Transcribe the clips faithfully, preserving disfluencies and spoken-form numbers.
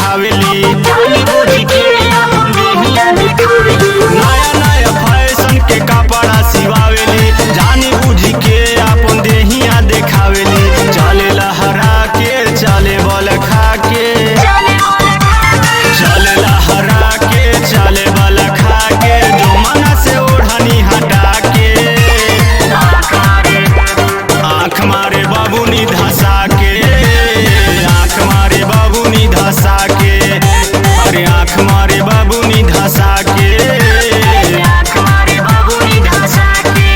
देखावेली। नया नया फैशन के कपड़ा सिवावेली, जानी बुझी के अपन देहिया देखावेली। चले लहरा के चले बल खा के, चले लहरा के चले बल खा के, जो मना से ओढ़नी हटा के। आँख मारे बाबूनी धसा के, आँख मारे बाबूनी धसा के, अरे आँख मारे बाबूनी धसा के, आँख मारे बाबूनी धसा के।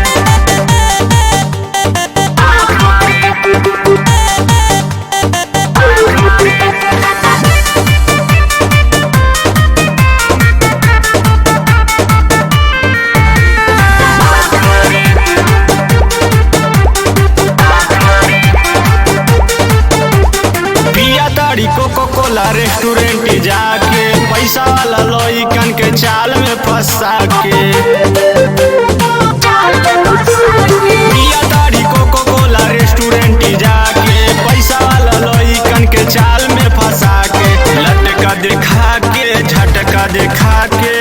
पिया ताड़ी कोको कोला रेस्टोरेंट जाके, पैसा वाला लइकन के चाल में फंसा के। पिया ताड़ी कोको कोला रेस्टोरेंट जाके, पैसा वाला लइकन के चाल में फंसा के। लटका देखा के झटका देखा के,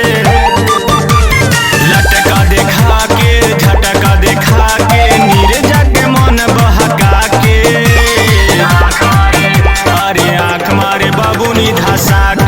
लटका देखा के झटका देखा के, नीरे जाके मन बहका के। अरे आँख मारे बाबूनी धसा